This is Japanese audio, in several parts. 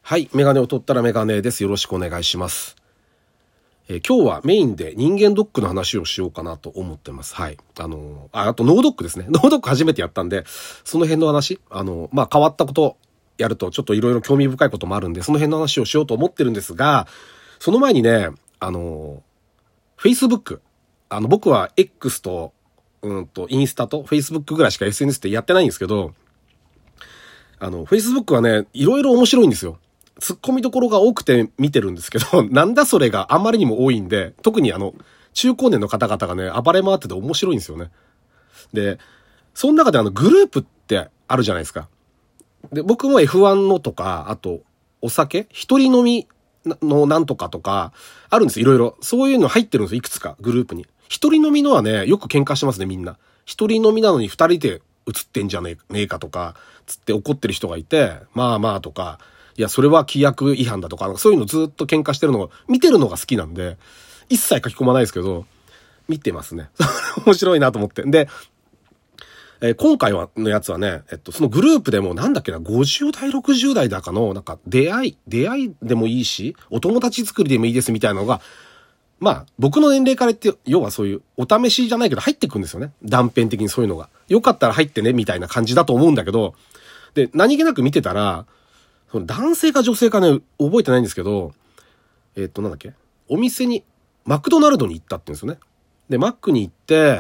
はい。メガネを取ったらメガネです。よろしくお願いします。今日はメインで人間ドックの話をしようかなと思ってます。はい。あと脳ドックですね。脳ドック初めてやったんで、その辺の話、変わったことやるとちょっといろいろ興味深いこともあるんで、その辺の話をしようと思ってるんですが、その前にね、Facebook、僕は X と、インスタと Facebook ぐらいしか SNS ってやってないんですけど、Facebook はね、いろいろ面白いんですよ。突っ込みどころが多くて見てるんですけど、なんだそれがあんまりにも多いんで、特に中高年の方々がね、暴れ回ってて面白いんですよね。で、その中でグループってあるじゃないですか。で、僕も F1 のとか、あと、お酒一人飲みのなんとかとか、あるんですよ、いろいろ。そういうの入ってるんですよ、いくつか、グループに。一人飲みのはね、よく喧嘩してますね、みんな。一人飲みなのに二人で映ってんじゃねえかとか、つって怒ってる人がいて、まあまあとか、いや、それは規約違反だとか、そういうのずっと喧嘩してるのを、見てるのが好きなんで、一切書き込まないですけど、見てますね。面白いなと思って。で、今回のやつはね、そのグループでもなんだっけな、50代、60代だかの、なんか出会いでもいいし、お友達作りでもいいですみたいなのが、僕の年齢から言って、要はそういうお試しじゃないけど入ってくんですよね。断片的にそういうのが。よかったら入ってね、みたいな感じだと思うんだけど、で、何気なく見てたら、その男性か女性かね、覚えてないんですけど、なんだっけ、お店に、マクドナルドに行ったって言うんですよね。で、マックに行って、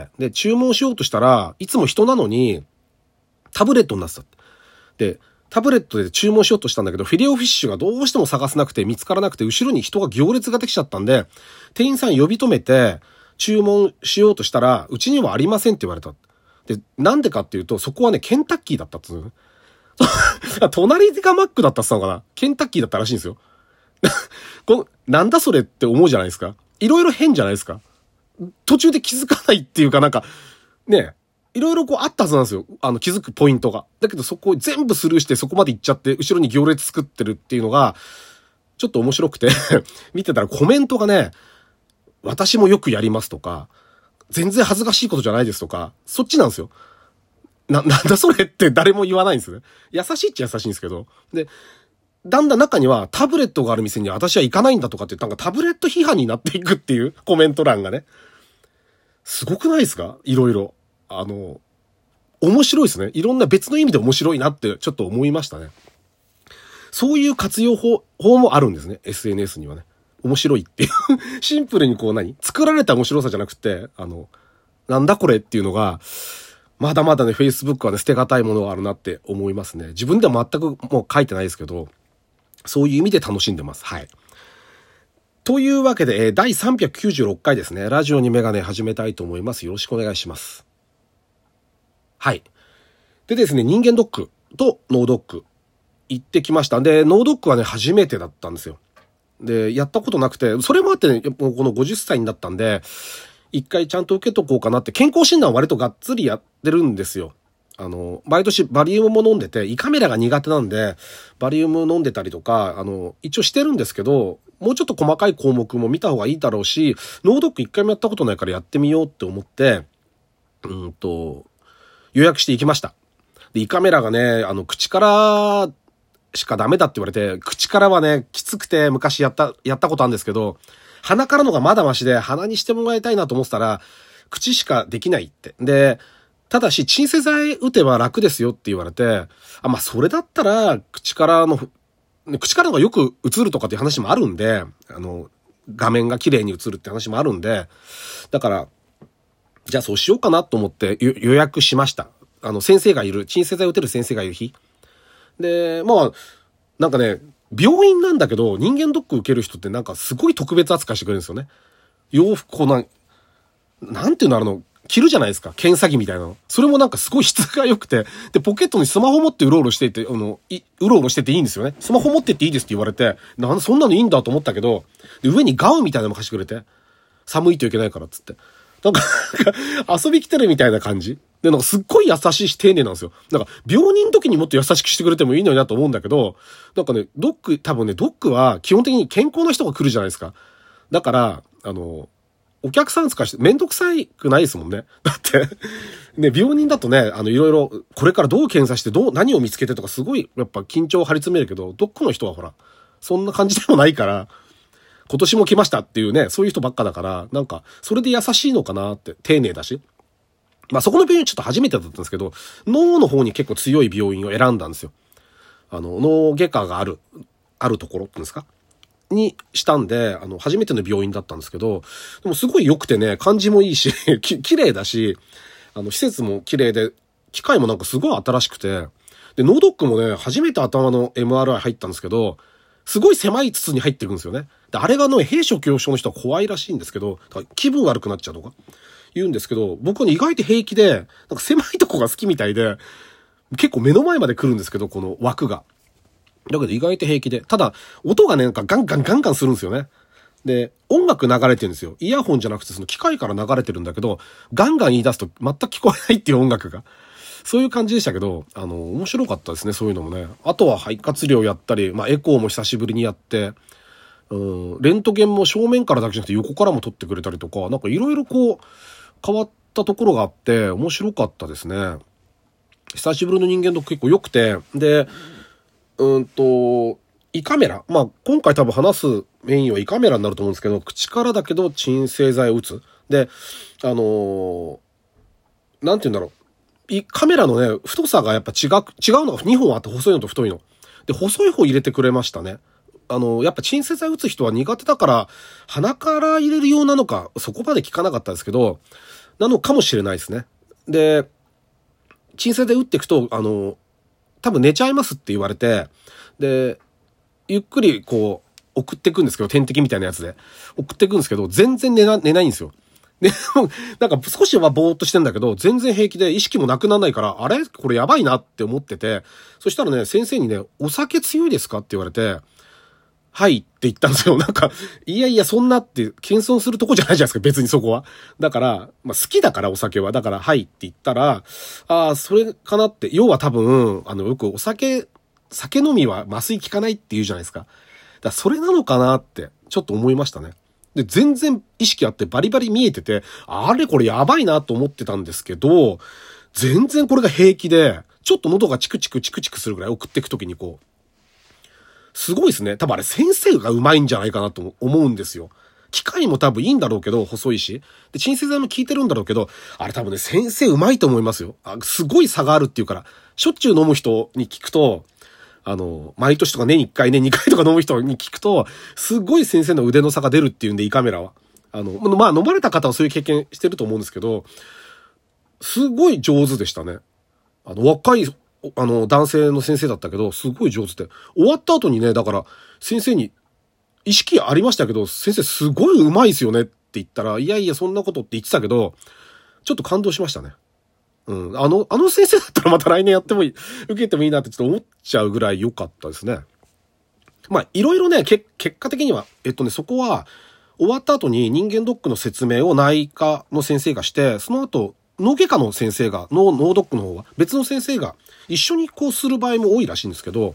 で、注文しようとしたら、いつも人なのに、タブレットになってた。で、タブレットで注文しようとしたんだけど、フィレオフィッシュがどうしても探せなくて見つからなくて、後ろに人が行列ができちゃったんで、店員さん呼び止めて、注文しようとしたら、うちにはありませんって言われた。で、なんでかっていうと、そこはね、ケンタッキーだったって言うんですよね。隣がマックだったって言ったのかな、ケンタッキーだったらしいんですよ。なんだそれって思うじゃないですか。いろいろ変じゃないですか。途中で気づかないっていうかね、いろいろあったはずなんですよ。気づくポイントが。だけどそこを全部スルーしてそこまで行っちゃって、後ろに行列作ってるっていうのが、ちょっと面白くて見てたらコメントがね、私もよくやりますとか、全然恥ずかしいことじゃないですとか、そっちなんですよ。なんだそれって誰も言わないんですね。優しいっちゃ優しいんですけど。で、だんだん中にはタブレットがある店に私は行かないんだとかってなんかタブレット批判になっていくっていうコメント欄がね。すごくないですか？いろいろ。面白いですね。いろんな別の意味で面白いなってちょっと思いましたね。そういう活用法もあるんですね。SNS にはね。面白いっていう。シンプルに作られた面白さじゃなくて、なんだこれっていうのが、まだまだね、Facebook はね、捨てがたいものがあるなって思いますね。自分では全くもう書いてないですけど、そういう意味で楽しんでます。はい。というわけで、第396回ですね。ラジオにメガネ始めたいと思います。よろしくお願いします。はい。でですね、人間ドックと脳ドック行ってきました。で、脳ドックはね、初めてだったんですよ。で、やったことなくて、それもあってね、この50歳になったんで、一回ちゃんと受けとこうかなって、健康診断割とがっつりやってるんですよ。毎年バリウムも飲んでて、胃カメラが苦手なんで、バリウム飲んでたりとか、一応してるんですけど、もうちょっと細かい項目も見た方がいいだろうし、脳ドック一回もやったことないからやってみようって思って、予約して行きました。で、胃カメラがね、口からしかダメだって言われて、口からはね、きつくて昔やったことあるんですけど、鼻からのがまだマシで、鼻にしてもらいたいなと思ってたら、口しかできないって。で、ただし、鎮静剤打てば楽ですよって言われて、それだったら、口からのがよく映るとかっていう話もあるんで、画面が綺麗に映るって話もあるんで、だから、じゃあそうしようかなと思って予約しました。先生がいる、鎮静剤打てる先生がいる日。で、なんかね、病院なんだけど、人間ドック受ける人ってなんかすごい特別扱いしてくれるんですよね。洋服なんていうの着るじゃないですか。検査着みたいなの。それもなんかすごい質が良くて、で、ポケットにスマホ持ってうろうろしていて、うろうろしてていいんですよね。スマホ持ってっていいですって言われて、そんなのいいんだと思ったけど、で、上にガウンみたいなのも貸してくれて、寒いといけないからっつって。なんか遊び来てるみたいな感じで、なんかすっごい優しいし丁寧なんですよ。なんか病人の時にもっと優しくしてくれてもいいのになと思うんだけど、なんかね、多分ね、ドックは基本的に健康な人が来るじゃないですか。だから、 お客さん使してめんどくさくないですもんね。だって、ね、病人だとね、いろいろ、これからどう検査して、何を見つけてとかすごい、やっぱ緊張を張り詰めるけど、どっかの人はほら、そんな感じでもないから、今年も来ましたっていうね、そういう人ばっかだから、なんか、それで優しいのかなって、丁寧だし。まあそこの病院ちょっと初めてだったんですけど、脳の方に結構強い病院を選んだんですよ。脳外科があるところっていうんですかにしたんで、初めての病院だったんですけど、でもすごい良くてね、感じもいいし、綺麗だし、施設も綺麗で、機械もなんかすごい新しくて、で、脳ドックもね、初めて頭の MRI 入ったんですけど、すごい狭い筒に入ってくんですよね。で、あれが閉所恐怖症の人は怖いらしいんですけど、気分悪くなっちゃうとか言うんですけど、僕はね、意外と平気で、なんか狭いとこが好きみたいで、結構目の前まで来るんですけど、この枠が。だけど意外と平気で。ただ、音がね、なんかガンガンするんですよね。で、音楽流れてるんですよ。イヤホンじゃなくてその機械から流れてるんだけど、ガンガン言い出すと全く聞こえないっていう音楽が。そういう感じでしたけど、面白かったですね、そういうのもね。あとは肺活量やったり、まあエコーも久しぶりにやって、レントゲンも正面からだけじゃなくて横からも撮ってくれたりとか、なんかいろいろこう、変わったところがあって、面白かったですね。久しぶりの人間ドック結構良くて、で、胃カメラ。まあ、今回多分話すメインは胃カメラになると思うんですけど、口からだけど鎮静剤を打つ。で、なんて言うんだろう。胃カメラのね、太さがやっぱ違うのが2本あって細いのと太いの。で、細い方入れてくれましたね。やっぱ鎮静剤打つ人は苦手だから、鼻から入れるようなのか、そこまで効かなかったですけど、なのかもしれないですね。で、鎮静剤打っていくと、多分寝ちゃいますって言われて、で、ゆっくりこう、送っていくんですけど、点滴みたいなやつで。送っていくんですけど、全然寝ないんですよ。で、なんか少しはぼーっとしてんだけど、全然平気で意識もなくならないから、あれこれやばいなって思ってて、そしたらね、先生にね、お酒強いですかって言われて、はいって言ったんですよ。なんか、いやいや、そんなって、謙遜するとこじゃないじゃないですか、別にそこは。だから、まあ、好きだからお酒は。だから、はいって言ったら、ああ、それかなって、要は多分、よく酒飲みは麻酔効かないって言うじゃないですか。だからそれなのかなって、ちょっと思いましたね。で、全然意識あってバリバリ見えてて、あれこれやばいなと思ってたんですけど、全然これが平気で、ちょっと喉がチクチクするぐらい送っていくときにこう、すごいですね。多分あれ先生が上手いんじゃないかなと思うんですよ。機械も多分いいんだろうけど、細いし。で、鎮静剤も効いてるんだろうけど、あれ多分ね、先生上手いと思いますよ。すごい差があるっていうから、しょっちゅう飲む人に聞くと、毎年とか年1回、年2回とか飲む人に聞くと、すごい先生の腕の差が出るっていうんで、胃カメラは。まあ、飲まれた方はそういう経験してると思うんですけど、すごい上手でしたね。若い、男性の先生だったけど、すごい上手で。終わった後にね、だから、先生に、意識ありましたけど、先生すごい上手いですよねって言ったら、いやいや、そんなことって言ってたけど、ちょっと感動しましたね。うん。あの先生だったらまた来年やってもいい、受けてもいいなってちょっと思っちゃうぐらい良かったですね。まあ、いろいろね、結果的には、そこは、終わった後に人間ドックの説明を内科の先生がして、その後、脳外科の先生が、脳ドックの方は、別の先生が一緒にこうする場合も多いらしいんですけど、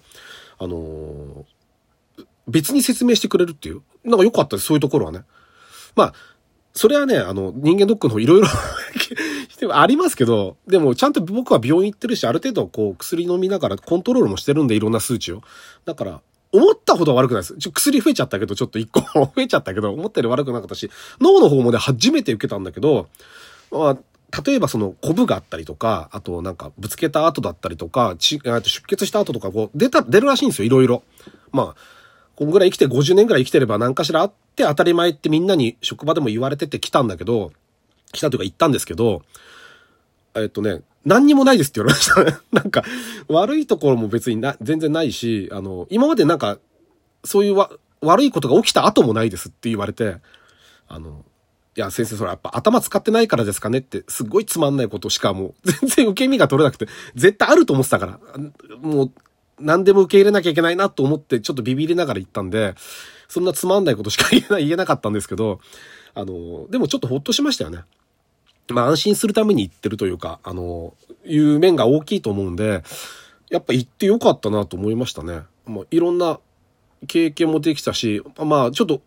別に説明してくれるっていう。なんか良かったです、そういうところはね。まあ、それはね、人間ドックの方いろいろありますけど、でもちゃんと僕は病院行ってるし、ある程度こう薬飲みながらコントロールもしてるんで、いろんな数値を。だから、思ったほど悪くないです。薬増えちゃったけど、ちょっと1個増えちゃったけど、思ったより悪くなかったし、脳の方もね、初めて受けたんだけど、まあ、例えばそのコブがあったりとか、あとなんかぶつけた後だったりとか、出血した後とかこう出るらしいんですよ、いろいろ。まあ、こんぐらい生きて50年ぐらい生きてれば何かしらあって当たり前ってみんなに職場でも言われてて来たというか言ったんですけど、何にもないですって言われましたね。なんか、悪いところも別に全然ないし、今までなんか、そういう悪いことが起きた後もないですって言われて、いや、先生、それやっぱ頭使ってないからですかねって、すごいつまんないことしかもう、全然受け身が取れなくて、絶対あると思ってたから、もう、何でも受け入れなきゃいけないなと思って、ちょっとビビりながら言ったんで、そんなつまんないことしか言えなかったんですけど、でもちょっとほっとしましたよね。まあ安心するために言ってるというか、いう面が大きいと思うんで、やっぱ言ってよかったなと思いましたね。もういろんな経験もできたし、まあちょっと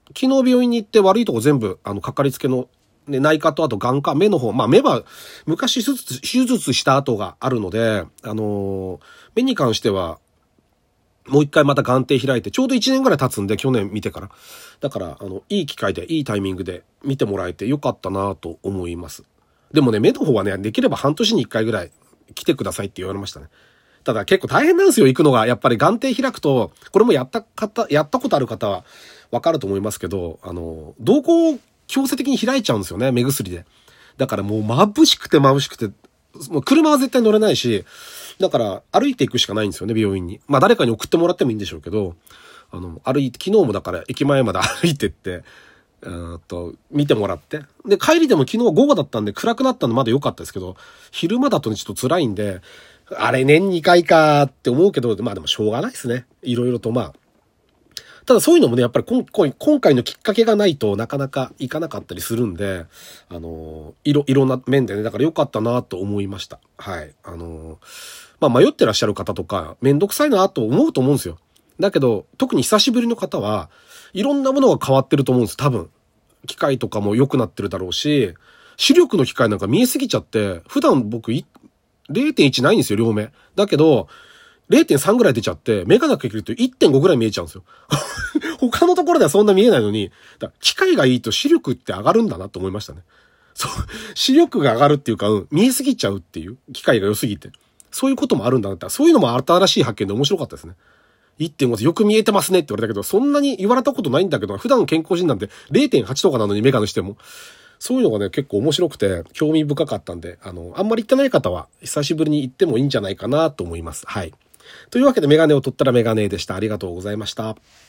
昨日病院に行って悪いとこ全部、かかりつけの、ね、内科とあと眼科、目の方、まあ目は昔手術した跡があるので、目に関しては、もう一回また眼底開いて、ちょうど1年ぐらい経つんで、去年見てから。だから、いい機会で、いいタイミングで見てもらえてよかったなと思います。でもね、目の方はね、できれば半年に1回ぐらい来てくださいって言われましたね。ただ結構大変なんですよ、行くのが。やっぱり眼底開くと、これもやったことある方はわかると思いますけど、瞳孔を強制的に開いちゃうんですよね、目薬で。だからもう眩しくて、もう車は絶対乗れないし、だから歩いていくしかないんですよね、病院に。まあ誰かに送ってもらってもいいんでしょうけど、昨日もだから駅前まで歩いてって、見てもらって。で、帰りでも昨日午後だったんで暗くなったんでまだ良かったですけど、昼間だとね、ちょっと辛いんで、あれ年2回かって思うけど、まあでもしょうがないですね。いろいろとまあ。ただそういうのもね、やっぱり今回のきっかけがないとなかなかいかなかったりするんで、いろんな面でね、だから良かったなと思いました。はい。まあ迷ってらっしゃる方とか、めんどくさいなと思うと思うんですよ。だけど、特に久しぶりの方は、いろんなものが変わってると思うんです、多分。機械とかも良くなってるだろうし、視力の機械なんか見えすぎちゃって、普段僕0.1 ないんですよ、両目。だけど、0.3 ぐらい出ちゃって、メガネかけると 1.5 ぐらい見えちゃうんですよ。他のところではそんな見えないのに、機械がいいと視力って上がるんだなと思いましたね。そう、視力が上がるっていうか、見えすぎちゃうっていう、機械が良すぎて。そういうこともあるんだなって、そういうのも新しい発見で面白かったですね。1.5 よく見えてますねって言われたけど、そんなに言われたことないんだけど、普段健康人なんて 0.8 とかなのにメガネしても。そういうのがね、結構面白くて、興味深かったんで、あんまり行ってない方は、久しぶりに行ってもいいんじゃないかなと思います。はい。というわけでメガネを取ったらメガネでした。ありがとうございました。